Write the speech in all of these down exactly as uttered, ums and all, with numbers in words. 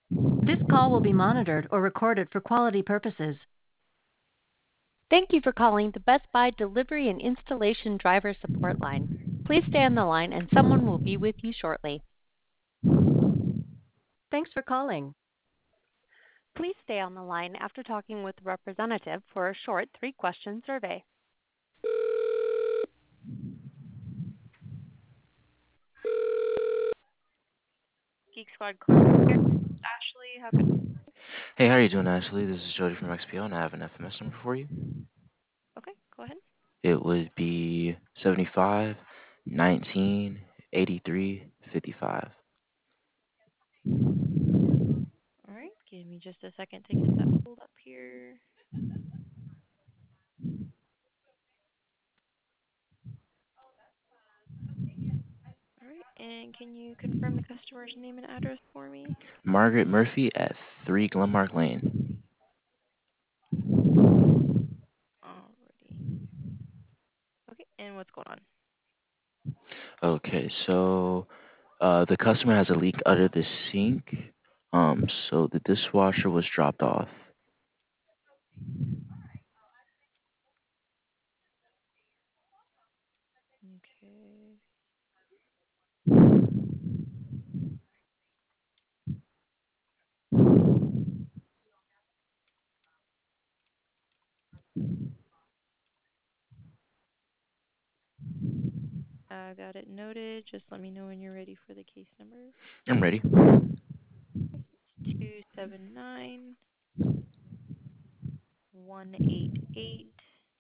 This call will be monitored or recorded for quality purposes. Thank you for calling the Best Buy Delivery and Installation Driver Support Line. Please stay on the line and someone will be with you shortly. Thanks for calling. Please stay on the line after talking with a representative for a short three-question survey. Geek Squad Car Repair. Ashley, how can Hey, how are you doing, Ashley? This is Jody from X P O, and I have an F M S number for you. Okay, go ahead. It would be seventy-five, nineteen, eighty-three, fifty-five. All right, give me just a second to get that pulled up here. All right, and can you confirm the customer's name and address for me? Margaret Murphy at three Glenmark Lane. Alrighty. Okay, and what's going on? Okay, so uh, the customer has a leak under the sink. Um, so the dishwasher was dropped off. Okay. I got it noted. Just let me know when you're ready for the case number. I'm ready. Two seven nine one eight eight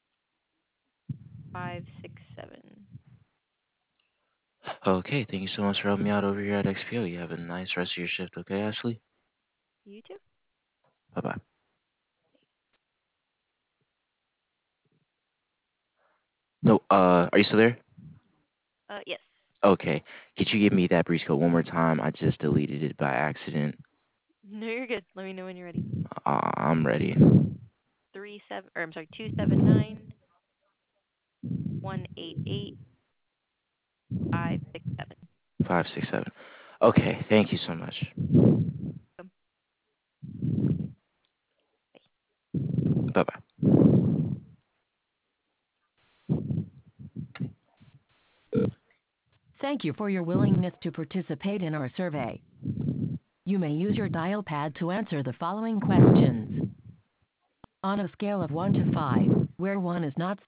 five six seven. Okay, thank you so much for helping me out over here at X P O. You have a nice rest of your shift, okay, Ashley? You too. Bye-bye. No, uh, are you still there? Uh, yes. Okay. Could you give me that breach code one more time? I just deleted it by accident. No, you're good. Let me know when you're ready. Uh, I'm ready. Three seven, or I'm sorry, two seven nine one eight eight five six seven. Five, six, seven. Okay, thank you so much. Welcome. Bye bye. Thank you for your willingness to participate in our survey. You may use your dial pad to answer the following questions. On a scale of one to five, where one is not